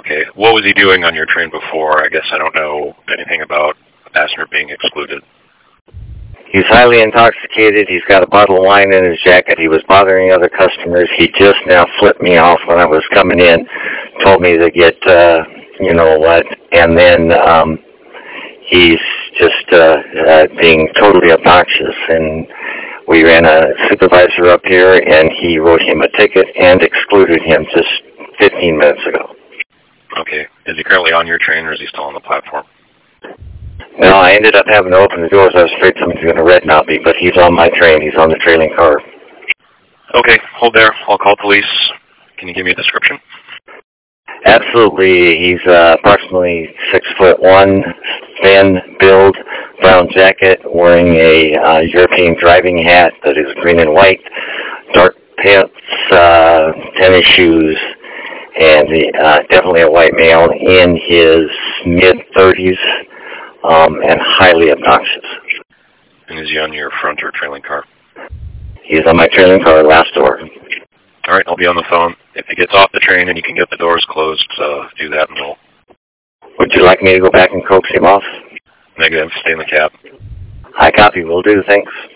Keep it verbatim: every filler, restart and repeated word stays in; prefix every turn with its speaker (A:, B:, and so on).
A: Okay. What was he doing on your train before? I guess I don't know anything about a passenger being excluded.
B: He's highly intoxicated. He's got a bottle of wine in his jacket. He was bothering other customers. He just now flipped me off when I was coming in, told me to get, uh, you know what, and then um, he's just uh, uh, being totally obnoxious. And we ran a supervisor up here, and he wrote him a ticket and excluded him just fifteen minutes ago.
A: Okay. Is he currently on your train, or is he still on the platform?
B: No, I ended up having to open the doors. I was afraid somebody's going to red knot me, but he's on my train. He's on the trailing car.
A: Okay, hold there. I'll call police. Can you give me a description?
B: Absolutely. He's uh, approximately six foot one, thin build, brown jacket, wearing a uh, European driving hat that is green and white, dark pants, uh, tennis shoes, and uh, definitely a white male in his mid thirties. Um, and highly obnoxious.
A: And is he on your front or trailing car?
B: He's on my trailing car, last door.
A: All right, I'll be on the phone. If he gets off the train and you can get the doors closed, uh, do that and we'll...
B: Would you like me to go back and coax him off?
A: Negative. Stay in the cab.
B: I copy. Will do. Thanks.